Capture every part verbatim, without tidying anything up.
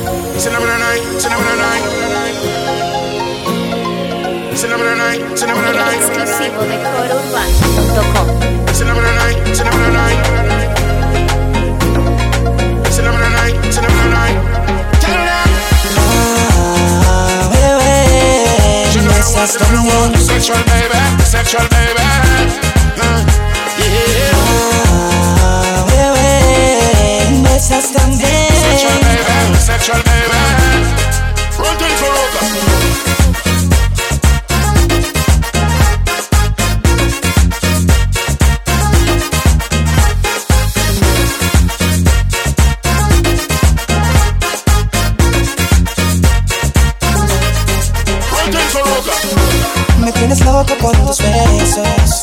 Cinnamon night, cinnamon night. Cinnamon night, cinnamon night. Exclusivo de coro urbano punto com. Cinnamon night, cinnamon night. Cinnamon night, cinnamon night. Ah, bebé, me estás tomando. Sexual baby, sexual baby. Uh, yeah. Ah, bebé, me estás también. Sexual baby, sexual baby. Run things for Rosa. Me tienes loco con tus besos.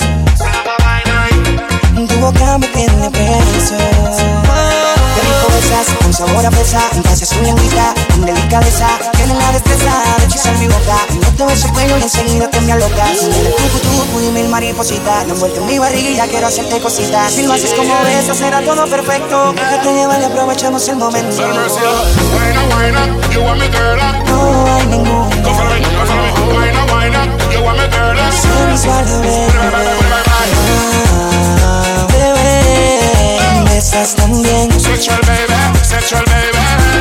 Tu boca me tiene preso. Qué rico besas, con sabor a fresa. Gracias tu lengüita, con delicadeza. Tienes la destreza de hechizar mi boca. No te beso el cuello y enseguida te me alocas. Dale tu tucu y mil maripositas. No envuelto en mi barriga, quiero hacerte cositas. Si lo haces como besas, será todo perfecto. Déjate llevar y aprovechamos el momento. Wine up, wine up, you want me girl up. No hay ninguna. Go follow me, go follow me. Wine up, wine up, you want me girl up. Sensual, bebé. Ah, bebé, me estás también. Sexual baby, sexual baby.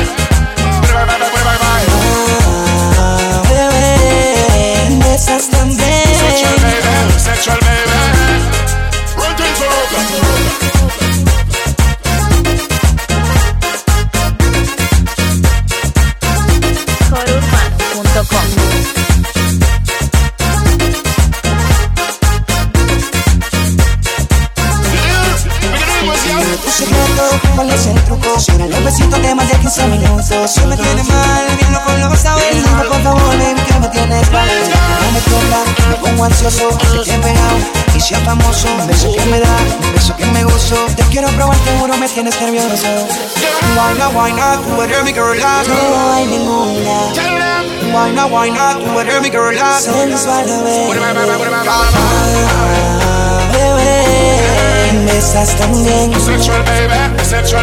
Ah, bebé, me estás también. Sexual baby, sexual baby. Run things for Rosa. coro urbano punto com. Tu secreto, ¿cuál es el truco? Será los besitos de más de quince minutos. Si me tiene mal, bien loco lo vas a ver. Dime por favor, baby, que me tienes mal. No me pierda, me pongo ansioso. Te he pegado y sea famoso. Un beso que me da, un beso que me gozo. Te quiero probar, seguro me tienes nervioso. Why not, why not, tú eres mi girl. No hay ninguna. Why not, why not, tú eres mi girl. Sensual, bebé. Ah, bebé, me estás también. Sexual baby, sexual